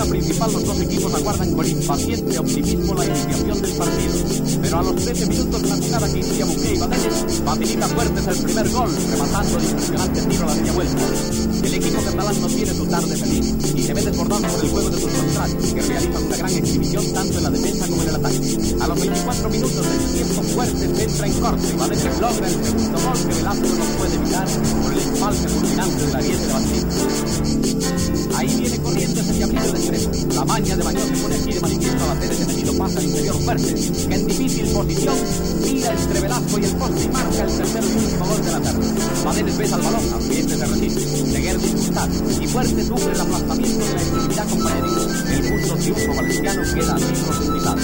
tribuna principal los dos equipos aguardan con impaciente optimismo la iniciación del partido. Pero a los 13 minutos la jugada que inicia Buqué y Badenes facilita Fuertes el primer gol, rematando el impresionante tiro a la media vuelta. El equipo catalán no tiene su tarde feliz y se ve desbordado por el juego de sus contrarios, que realizan una gran exhibición tanto en la defensa como en el ataque. A los 24 minutos del tiempo Fuertes entra en corte y Badenes logra el segundo gol que Velázquez no puede evitar por el empalme fulminante del ariete de Bastín. Ahí viene Corrientes el diablillo de extremo. La maña de Bañón se pone aquí de manifiesto al hacer ese metido pase al interior Fuertes, que en difícil posición mira entre Velasco y el poste y marca el tercer y último gol de la tarde. Badenes besa al balón, aunque este se resiste. Seguer disgustar y Fuertes sufre el aplastamiento de la extremidad compañeril. El justo triunfo valenciano queda así posibilitado.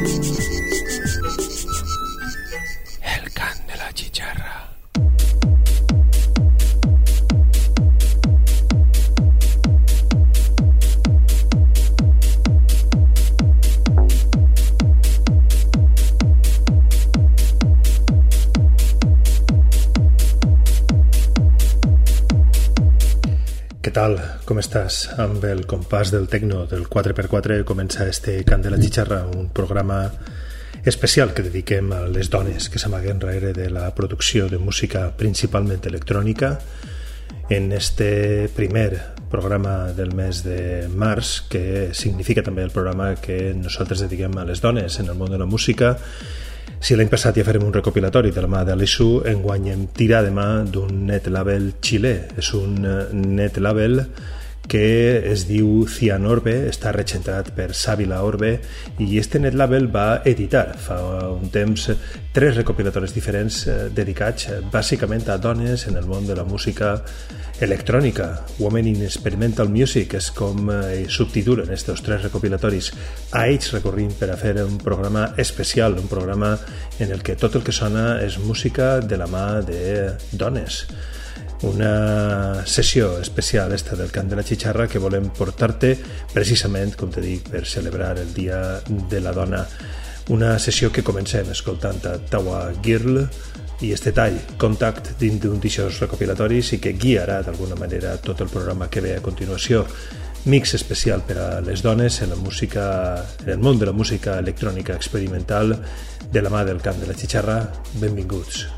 El can de la chicharra. Què tal? Com estàs? Amb el compàs del tecno del 4x4 comença este Cant de la Xixarra, un programa especial que dediquem a les dones que s'amaguen darrere de la producció de música principalment electrònica en este primer programa del mes de març, que significa també el programa que nosaltres dediquem a les dones en el món de la música. Si l'any passat ja farem un recopilatori de la mà d'Alisu, enguany hem tirat de mà d'un net label xilè. És un net label que es diu Cianorbe, està regentat per Sàvila Orbe, i este net label va editar fa un temps 3 recopilatoris diferents dedicats bàsicament a dones en el món de la música electrònica. Women in Experimental Music és com subtitulen estos 3 recopilatoris. A ells recorrim per a fer un programa especial, un programa en el que tot el que sona és música de la mà de dones. Una sessió especial esta del Cant de la Xixarra que volem portar-te precisament, com te dic, per celebrar el Dia de la Dona. Una sessió que comencem escoltant a Tawa Girl i este tall, Contact, dins d'un d'aixòs recopilatoris i que guiarà d'alguna manera tot el programa que ve a continuació. Mix especial per a les dones en la música, en el món de la música electrònica experimental de la mà del Cant de la Xixarra. Benvinguts.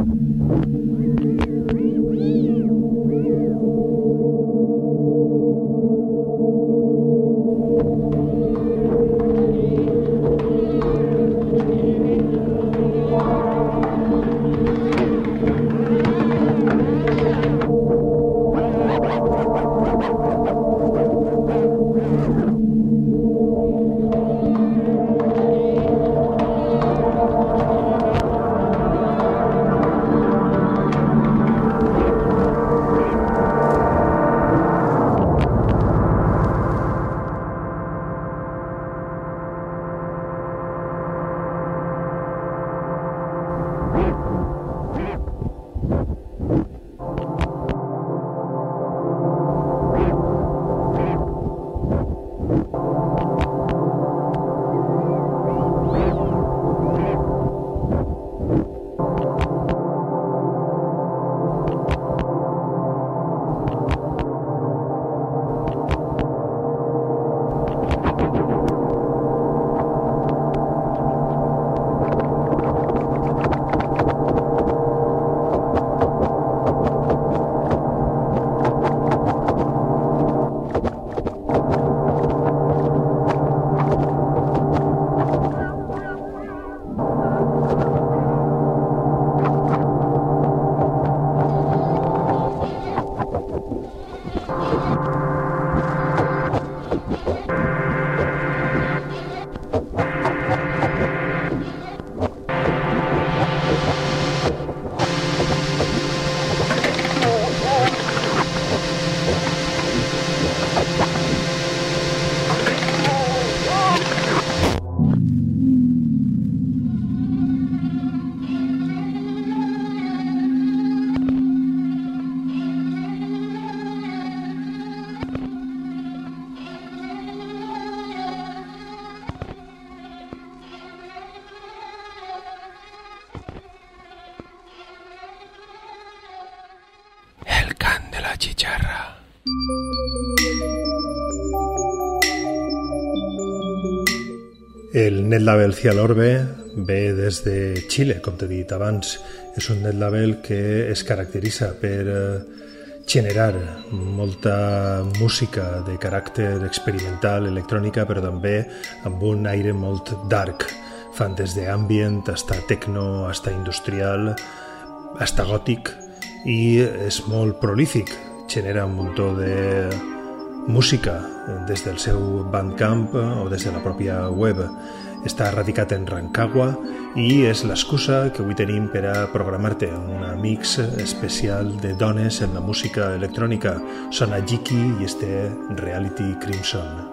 Chicharra. El netlabel Cialorbe ve des de Xile, com t'he dit abans. És un netlabel que es caracteritza per generar molta música de caràcter experimental, electrònica, però també amb un aire molt dark. Fan des d'ambient, hasta techno, hasta industrial, hasta gòtic, i és molt prolífic. Genera un muntó de música des del seu Bandcamp o des de la pròpia web. Està radicat en Rancagua i és l'excusa que avui tenim per a programar-te una mix especial de dones en la música electrònica. Són Ajiki i este Reality Crimson.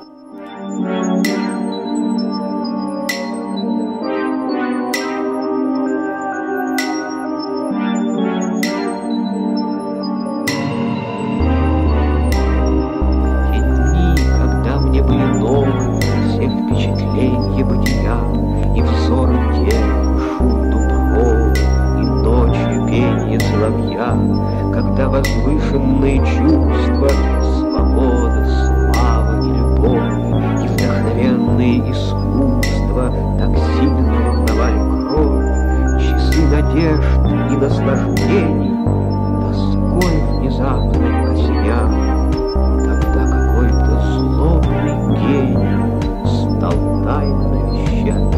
Возвышенные чувства, свобода, слава и любовь, и вдохновенные искусства так сильно волновали кровь, часы надежд и наслаждений тоской внезапно осенял. Тогда какой-то злобный гений стал тайно вещать.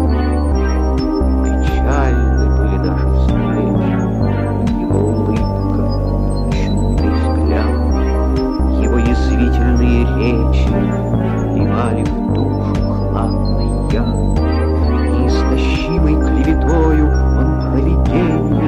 Печальны были наши встречи, его улыбка, язвительные речи вливали в душу хладный яд. Неистощимой клеветою он провиденье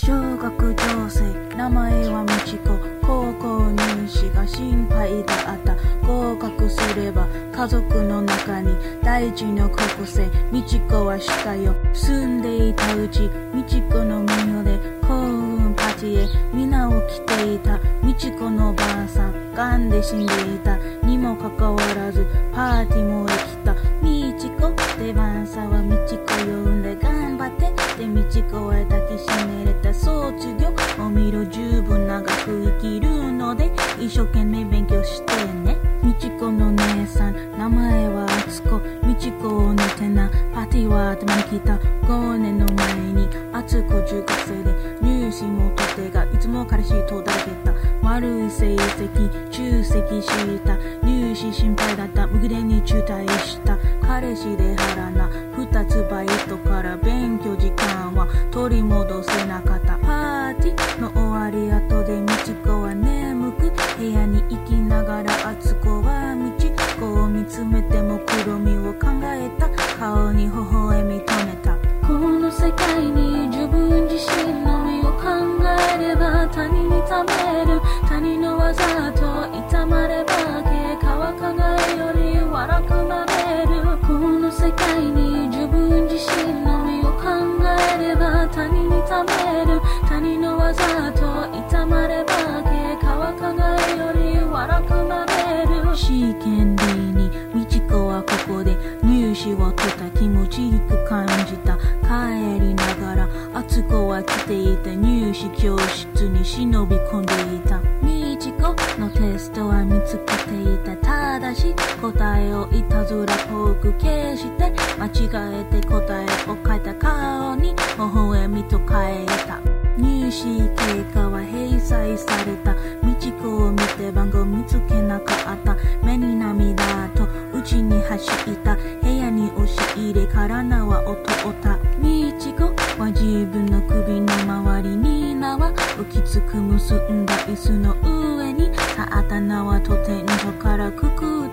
小学情勢、名前はみちこ。高校入試が心配だった。合格すれば家族の中に第一の高校生。みちこはしたよ。住んでいたうち、みちこの名誉で幸運パーティーへ皆を来ていた。みちこのばあさん、癌で死んでいたにもかかわらずパーティーもできた。みちこ、出番さはみちこ呼んで頑張ってでみちこは抱きしめれた。卒業おみろ十分長く生きるので一生懸命勉強してね。みちこの姉さん、名前はあつこ。みちこを似てなパーティーは頭に来た。5年の前にあつこ中学生で入試もとてがいつも彼氏とだらけた。悪い成績中席した入試心配だった。無理に中退した彼氏で腹な2つバイトから勉強時間は取り戻せなかった。パーティーの終わり後でみちこは眠く部屋に行きながらあつこはみちこを見つめてもくろみを考えた。顔に微笑み止めた。この世界に自分自身の身を考えれば他人にためる。他人のわざと痛まればけ乾かないより笑くなれる。この世界に自分自身の身を考えれば他人にためる。他人のわざと痛まればけ乾かないより笑くなれる。試験日にみちこはここで入試を取った。気持ちよく感じた。帰りながらあつこは来ていた入試教室に忍び込んでいた。みちこのテストは見つけていた。ただし答えをいたずらっぽく消して間違えて答えを書いた。顔に微笑みと変えた。入試結果は閉鎖された。みちこを見て番号見つけなかった。目に涙と家に走った。部屋に押し入れから縄を取った。みちこは自分の首の周りに縄浮きつく結んだ椅子の上に立った縄と天井からくくった。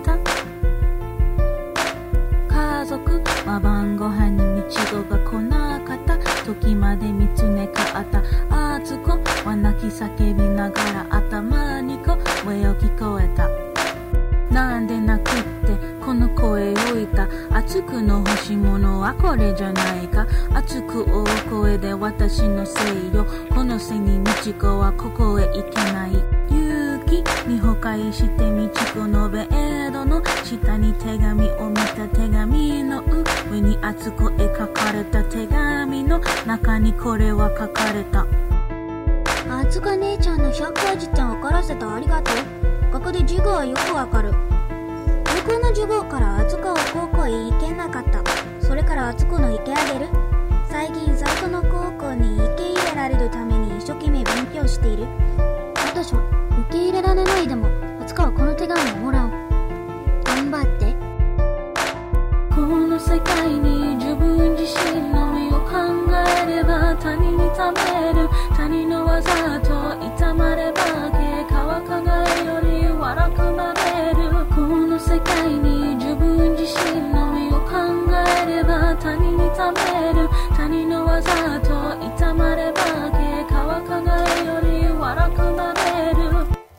家族は晩ご飯にみちこが来なかった時まで見つめかった。あつこは泣き叫びながら頭に声を聞こえた。なんで泣くってこの声を言った。熱くの欲しいものはこれじゃないか。熱く大声で私のせいよ。このせいにみちこはここへ行けない。勇気に崩壊してみちこのベッドの下に手紙を見た。手紙の上にあつこへ書かれた。手紙の中にこれは書かれた。 あつこ姉ちゃんの100回辞典を怒らせてありがとう。ここで授業はよくわかる。高校の授業からあつこは高校へ行けなかった。それからあつこの受け上げる。最近最初の高校に受け入れられるために一生懸命勉強している。私は受け入れられないでもあつこはこの手紙をもらう。頑張って。 この世界に自分自身の身を考えれば他人にためる。他人のわざと痛まればけ乾かないより笑くなれる。この世界に自分自身の身を考えれば他人にためる。他人のわざと痛まればけ乾かないより笑くなれる。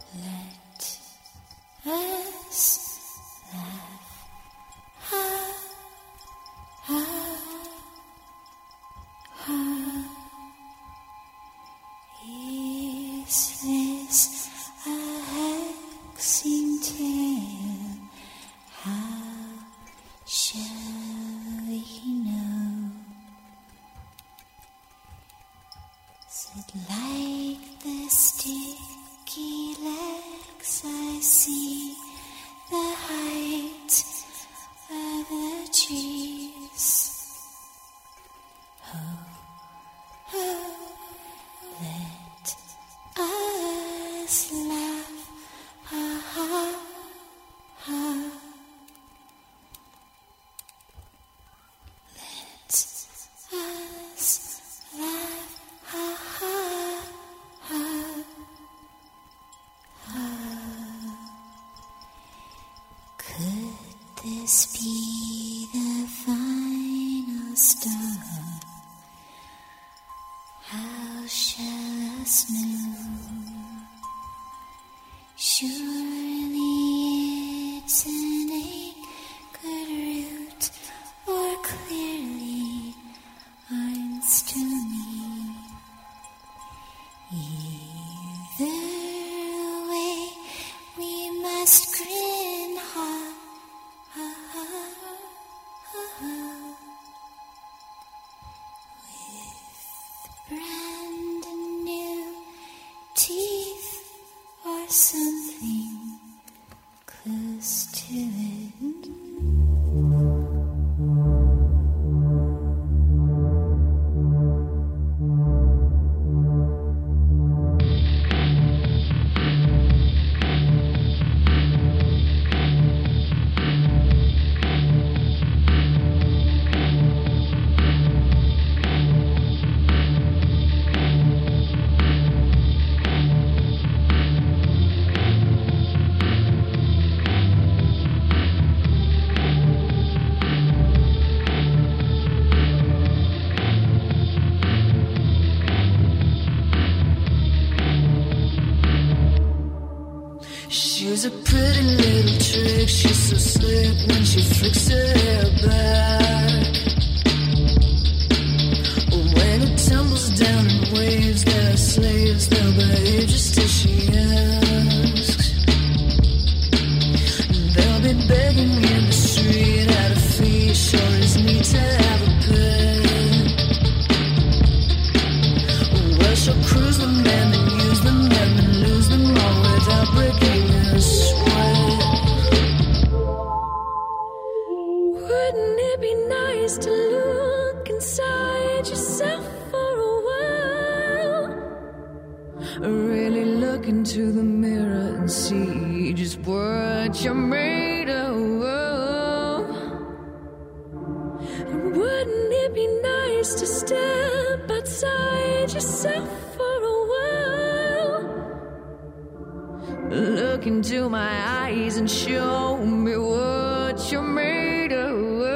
Let us Is this a vexing tale? How shall we know? Is it like the sticky legs I see, the height of the trees? Let us laugh, ha ha ha. Let us laugh, ha ha ha ha. Could this be the final star? How shall once knew. Surely it's an anchored root, or clearly eins to me. Either way, we must grin, ha, ha, ha, ha, ha. With brand new teeth or something close to it. She's a pretty little trick, she's so slick when she flicks her hair back. When it tumbles down in waves, there are slaves, they'll behave just as she asks. They'll be begging in the street at a fee, sure as need to have a pet. Well, she'll cruise them and then use them and then lose them all without breaking a sweat. Wouldn't it be nice to look inside yourself for a while? Really look into the mirror and see just what you're made of. Wouldn't it be nice to step outside yourself for a while? Look into my eyes and show me what you're made of.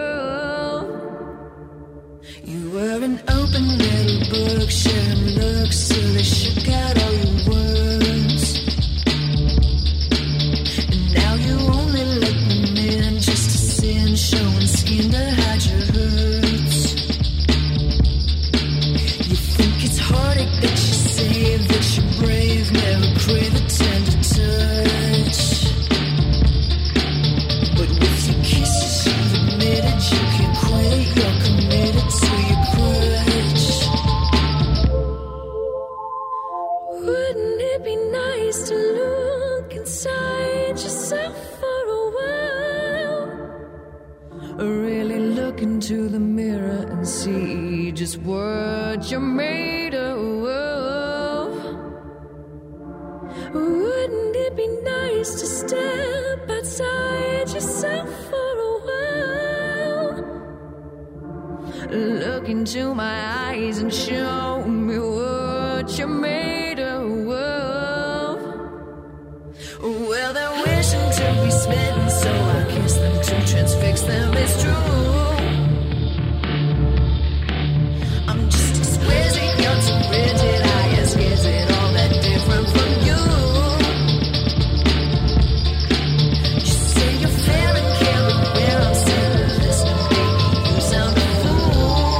You were an open little book, sharing looks till they shook out all your words. And now you only let them in just to sin, showing skin to hide your hurts. You think it's heartache that you save, that you're brave, never crave a tender touch. But with your kisses you've admitted you can't quit it, you're committed to your crutch. Wouldn't it be nice to look inside yourself for a while? Really look into the mirror and see just what you're made of. Wouldn't it be nice to step outside yourself for a while? Look into my eyes and show me what you're made of. Well, they're wishing to be smitten, so I kiss them to transfix them. It's true. I'm just exquisite, you're too rigid. I ask, is it all that different from you? You say you're fair and caring where I'm sitting, listening, baby, you sound a fool.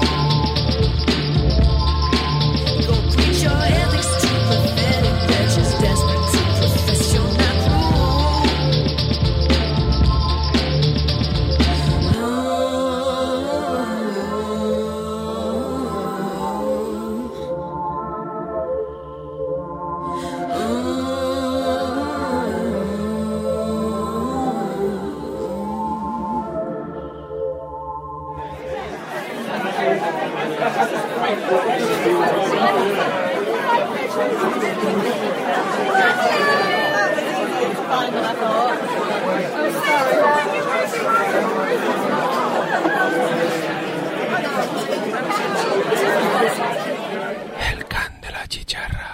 Go preach your ethics to pathetic wretches, desperate to profess you're not El can de la chicharra.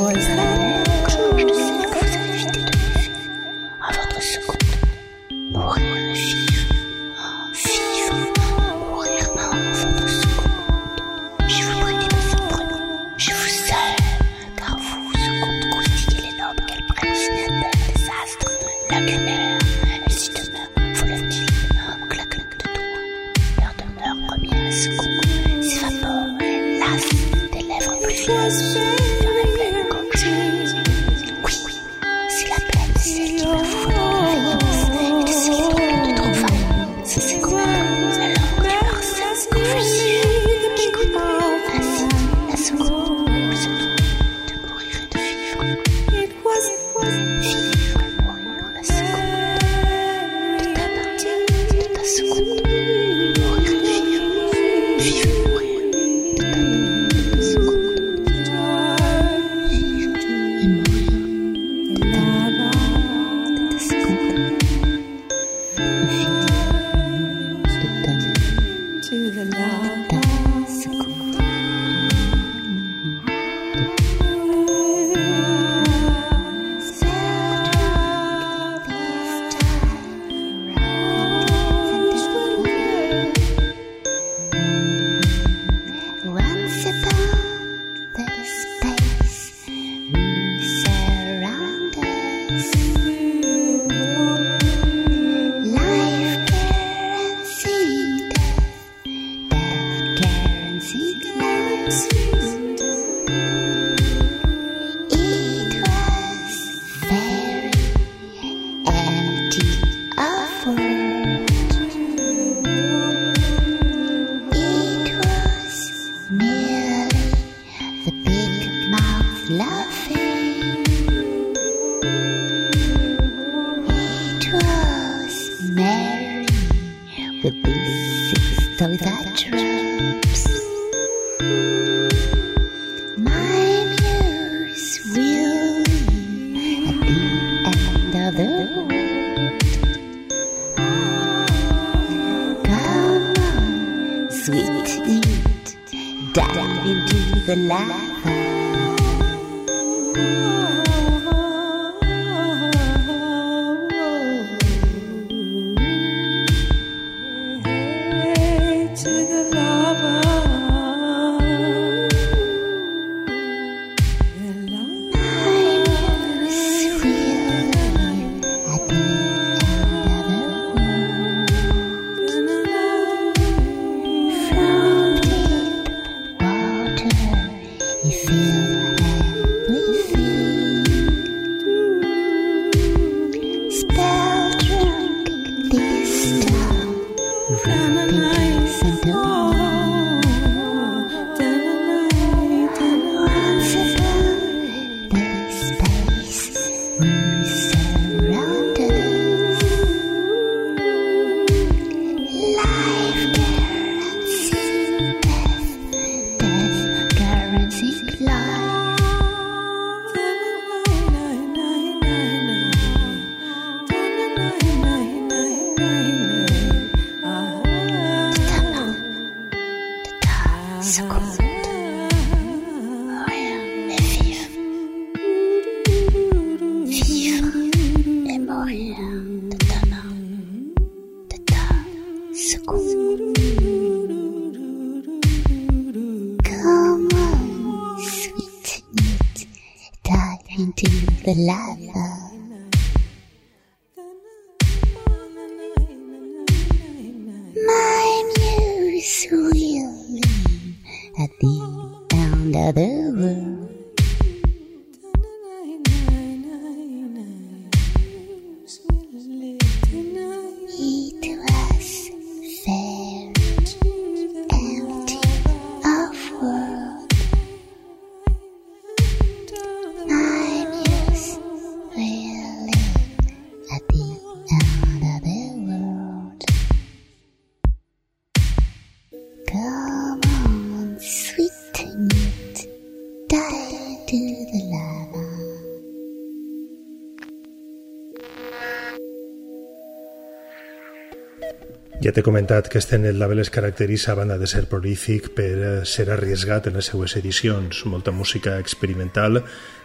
Ja t'he comentat que este net label es caracteritza, a banda de ser prolífic, per ser arriesgat en les seues edicions. Molta música experimental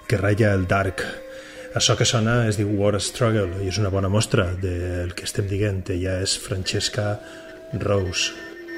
que ratlla el dark. Això que sona es diu War Struggle i és una bona mostra del que estem dient. Ella és Francesca Rose.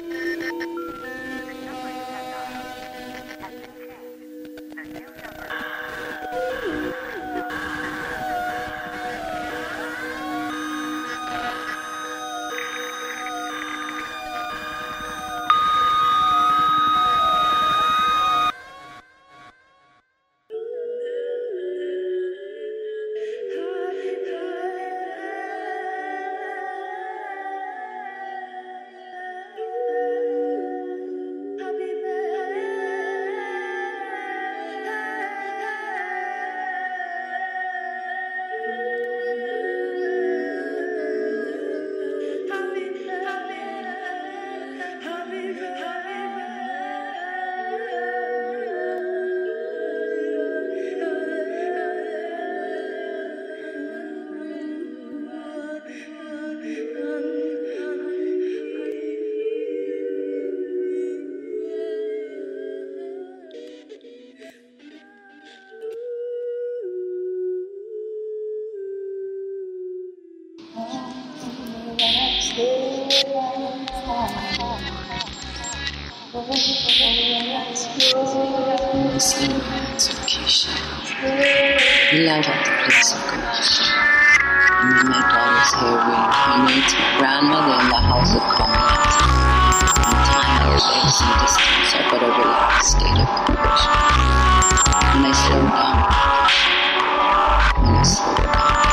We light up the place of Ganesh. And then my daughter's hair reincarnates my grandmother in the house of Commonwealth. In time and space and distance are but a relaxed state of conviction. When I slow down, when I slow down.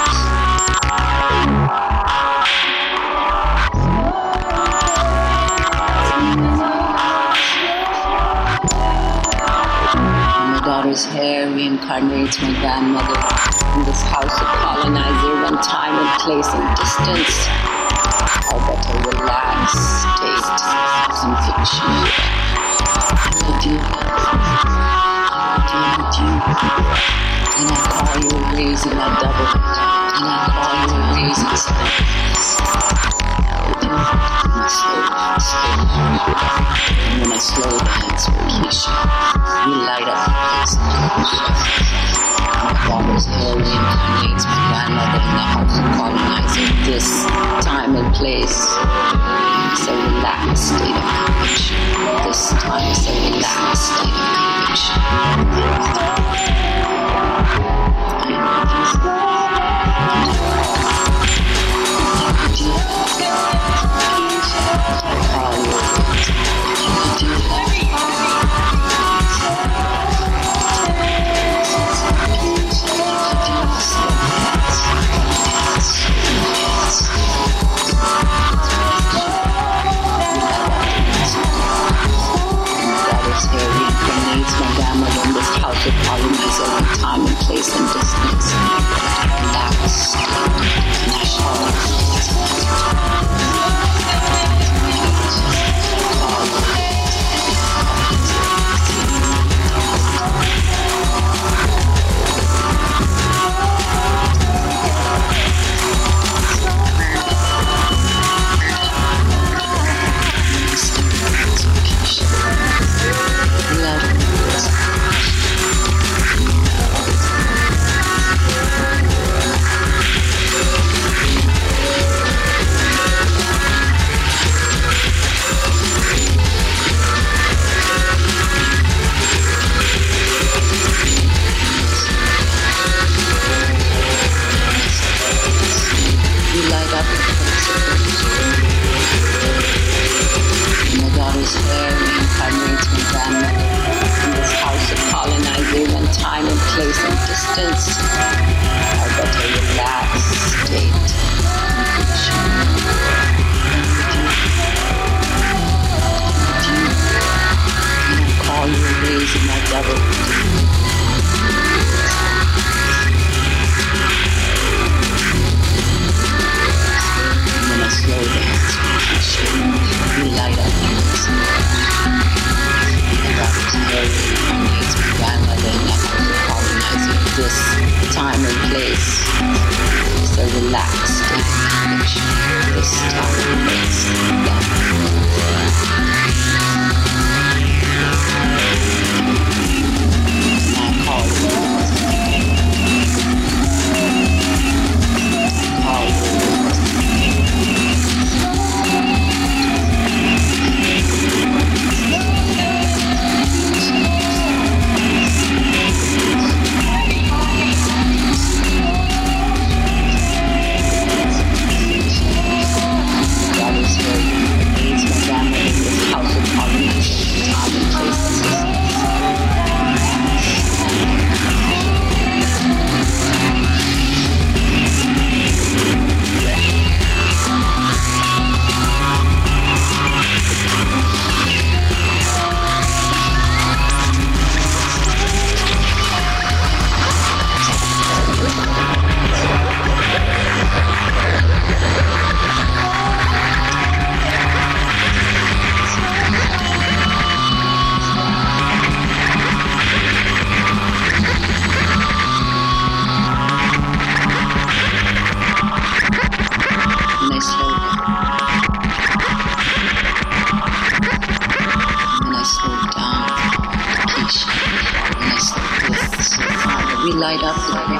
Daughter's hair reincarnates my grandmother in this house of colonizer, one time and place and distance are but a relaxed state of conviction. Adieu, and I call you a raising a double, and I call you a raising step. And when I slow dance for Keisha, we light up the place. My father's hair reincarnates my grandmother in the house of colonizer. This time and place is a relaxed state of conviction. This time is a relaxed state of conviction. Time and place and distance. Relaxed.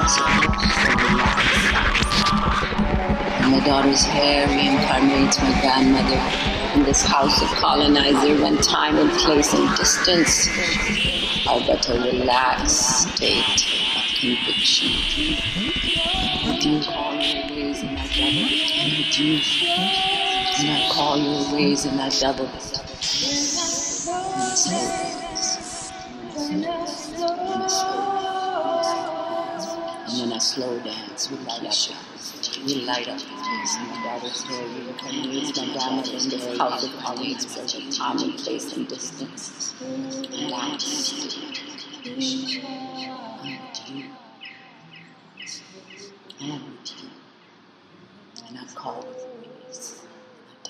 And my daughter's hair reincarnates my grandmother in this house of colonizer when time and place and distance are but a relaxed state of conviction. Would you call your ways in that double it? Would you? And I call your ways in that double it. And then a slow dance with Keisha. We light up the place and my daughter's hair reincarnates my grandmother in this house of colleagues of time and place and distance. Relaxed. And I call with ways. I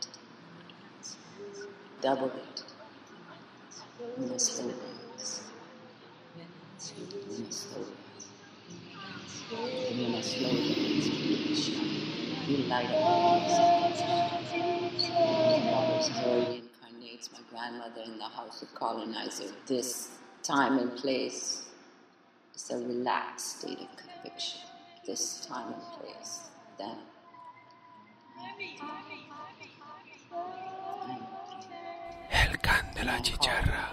double it. In a slow dance. In a slow dance. And when I slow dance, we light up my daughter's hair reincarnates my grandmother in the house of colonizer. This time and place is a relaxed state of conviction. This time and place. Then El can de la chicharra.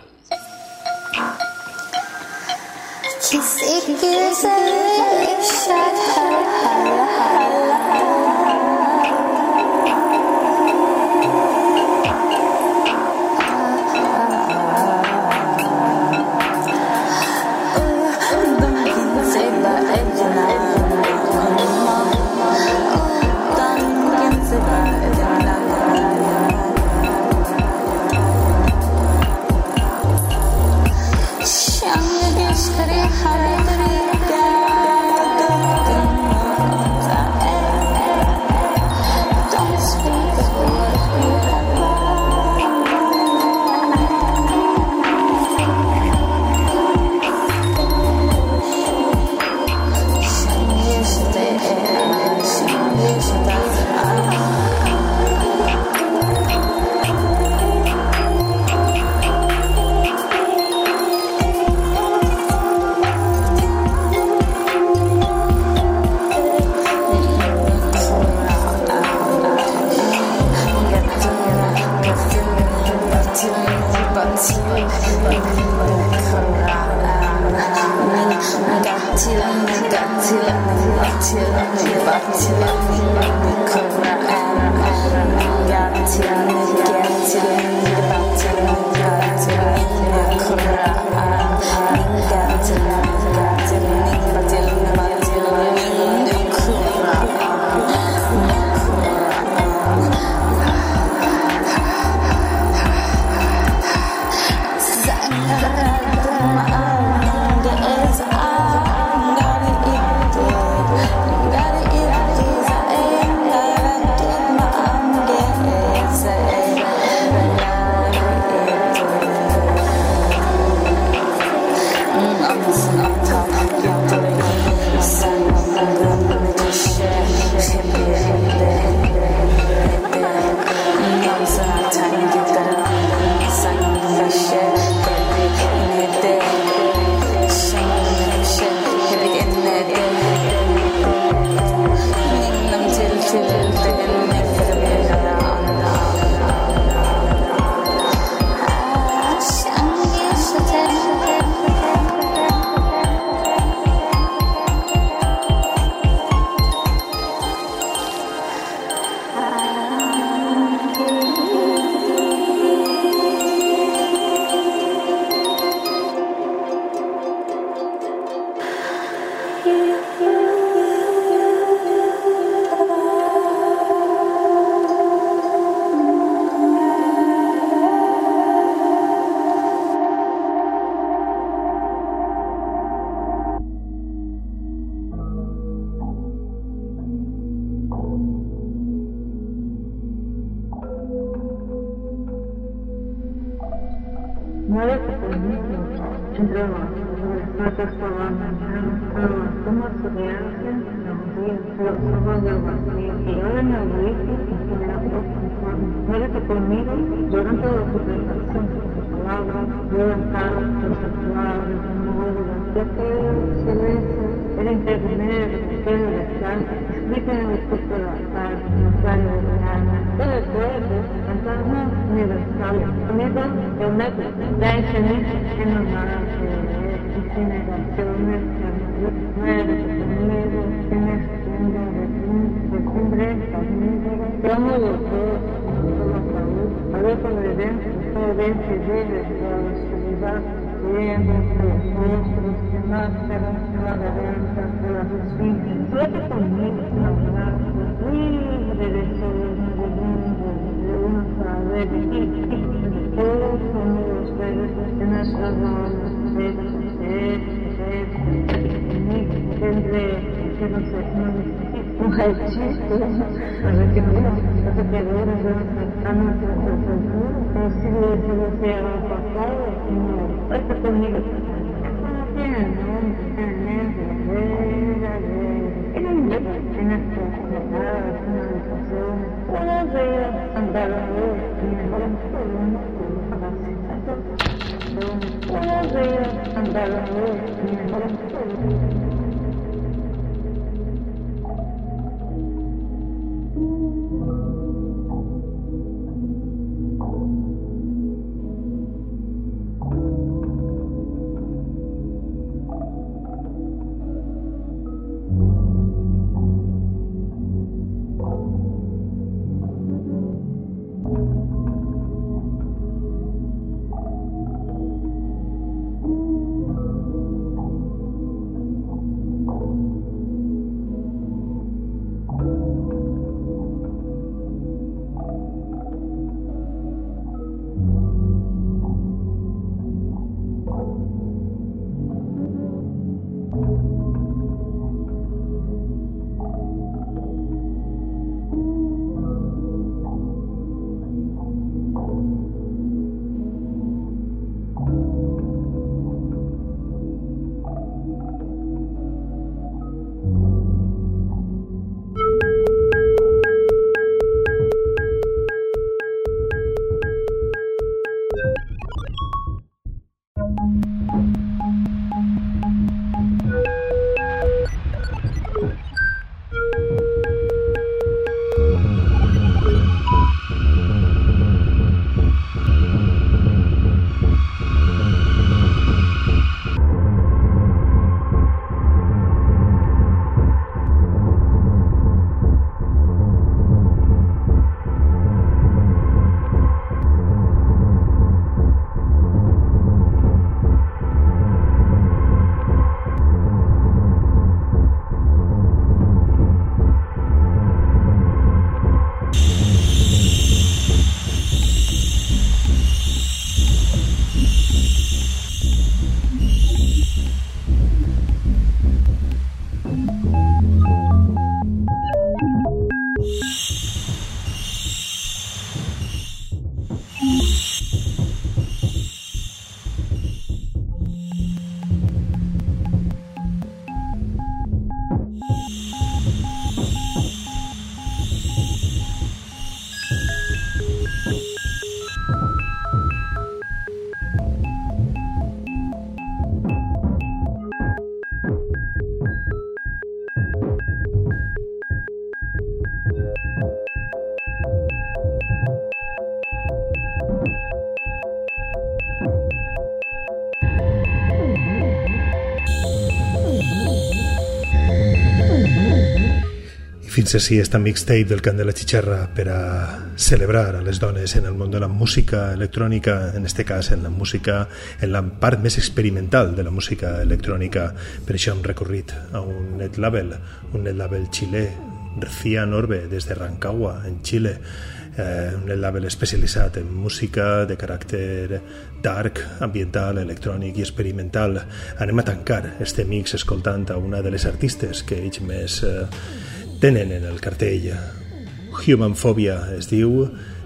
Entre los nuestras palabras, tomas de arte, vacío, los ojos del vacío. Y ahora en el grito, en la voz, muérete conmigo, lloran todas tus sensaciones, tus palabras, lloran cada sensaciones, yo creo, silencio, el internet, el estar, expliquen el discurso de la paz, los años de alma, todo el cuerpo, fantasmas universales, conmigo, el metro, la enseñanza en los manos generaciones, muérete conmigo, tienes tienda de cumbre, te amo los dos, toda salud, a ver con el dentro, todo dentro y vive, toda la oscuridad, viendo los monstruos que nacen en la garganta de las esfinges. Muérete conmigo, un abrazo, libre de solos, de mundo, de una saber, de todos somos los verdes de nuestras almas, tendré que no sé, un hechizo, a ver qué mira, hasta que ahora yo a nuestro futuro, como si lo hiciera pasado, no, está conmigo. Eso no tiene nombre, en estas jornadas, finalizaciones, todos ellos andaron hoy, y mejor todo el mundo, todos ellos andaron hoy, y mejor todo el mundo. Fins així esta mixtape del Cant de la Xixarra per a celebrar a les dones en el món de la música electrònica, en este cas en la part més experimental de la música electrònica. Per això hem recorrit a un net label xilè, Cian Orbe, des de Rancagua, en Xile, un net label especialitzat en música de caràcter dark, ambiental, electrònic i experimental. Anem a tancar este mix escoltant a una de les artistes que ells més tenen en el cartell. Human Phobia es diu,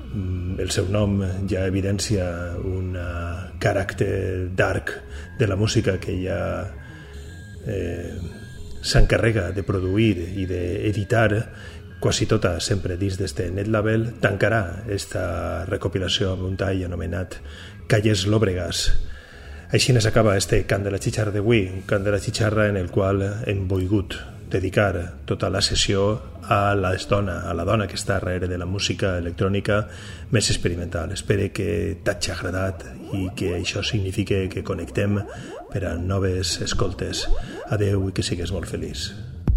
el seu nom ja evidencia un caràcter dark de la música que ella s'encarrega de produir i d'editar quasi tota sempre dins d'este Netlabel, tancarà esta recopilació amb un tall anomenat Calles Lòbregas. Així s'acaba este cant de la xitxarra d'avui, un cant de la xitxarra en el qual hem volgut dedicar tota la sessió a la dona que està darrere de la música electrònica més experimental. Espero que t'hagi agradat i que això signifique que connectem per a noves escoltes. Adeu i que sigues molt feliç.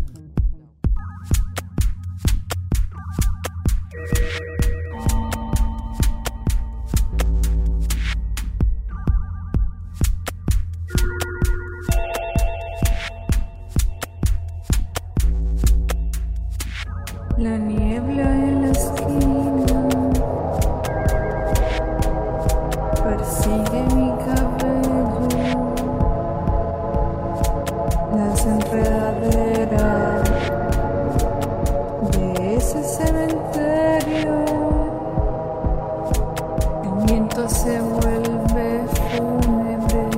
La niebla en la esquina persigue mi cabello, las enredaderas de ese cementerio. El viento se vuelve fúnebre,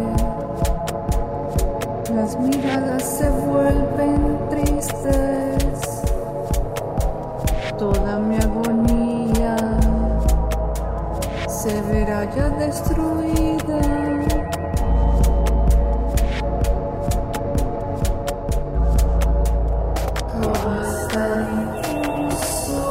las miradas se vuelven tristes. Toda mi agonía se verá ya destruida. Todo está difuso.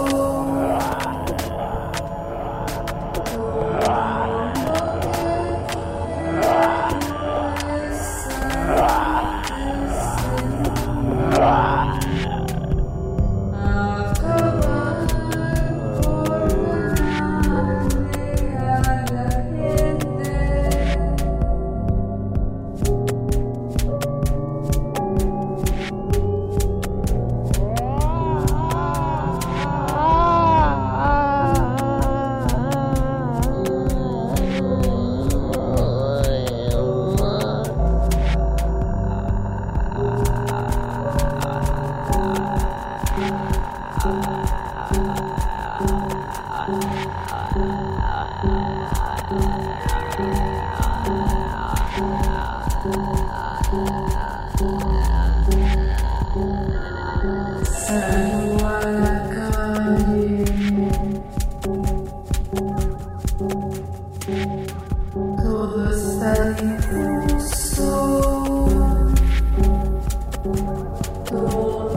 Salgo a la calle, todo está difuso, todo